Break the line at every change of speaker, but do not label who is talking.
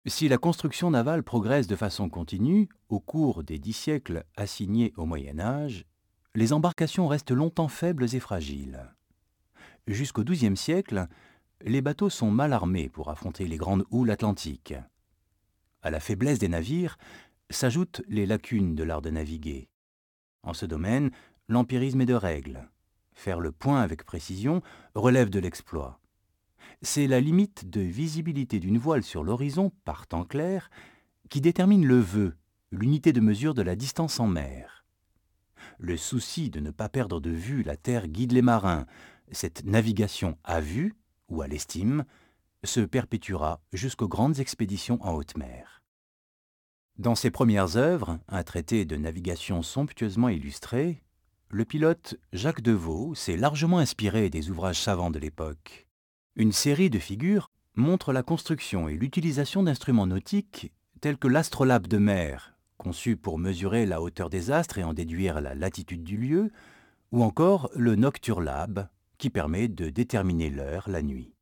Si la construction navale progresse de façon continue, au cours des 10 siècles assignés au Moyen Âge, les embarcations restent longtemps faibles et fragiles. Jusqu'au XIIe siècle, les bateaux sont mal armés pour affronter les grandes houles atlantiques. À la faiblesse des navires s'ajoutent les lacunes de l'art de naviguer. En ce domaine, l'empirisme est de règle. Faire le point avec précision relève de l'exploit. C'est la limite de visibilité d'une voile sur l'horizon par temps clair qui détermine le vœu, l'unité de mesure de la distance en mer. Le souci de ne pas perdre de vue la terre guide les marins. Cette navigation à vue, ou à l'estime, se perpétuera jusqu'aux grandes expéditions en haute mer. Dans ses premières œuvres, un traité de navigation somptueusement illustré, le pilote Jacques Deveau s'est largement inspiré des ouvrages savants de l'époque. Une série de figures montre la construction et l'utilisation d'instruments nautiques tels que l'astrolabe de mer, conçu pour mesurer la hauteur des astres et en déduire la latitude du lieu, ou encore le nocturlabe, qui permet de déterminer l'heure la nuit.